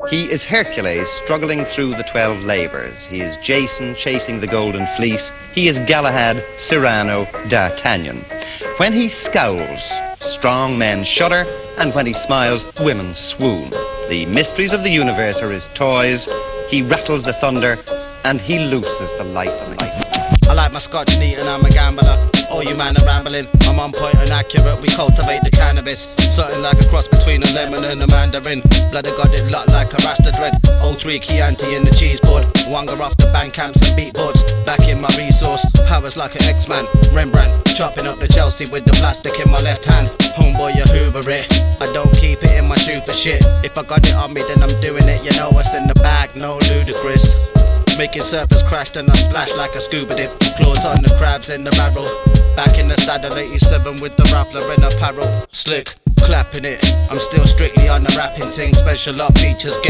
He is Hercules struggling through the 12 labours. He is Jason chasing the golden fleece. He is Galahad, Cyrano, D'Artagnan. When he scowls, strong men shudder, and when he smiles, women swoon. The mysteries of the universe are his toys. He rattles the thunder, and he looses the light of life. I like my scotch neat and I'm a gambler. All you man are rambling, I'm on point and accurate. We cultivate the cannabis, something like a cross between a lemon and a mandarin. Blood I got it locked like a Rasta dread. 03 Chianti in the cheese board, Wanga off the bank camps and beatboards. Back in my resource, powers like an X-Man. Rembrandt, chopping up the Chelsea with the plastic in my left hand. Homeboy, you hoover it, I don't keep it in my shoe for shit. If I got it on me then I'm doing it, you know what's in the bag, no ludicrous. Making surfers crash and I splash like a scuba dip. Claws on the crabs in the barrel. Back in the saddle 87 with the raffler in apparel. Slick, clapping it, I'm still strictly on the rapping thing. Special up features.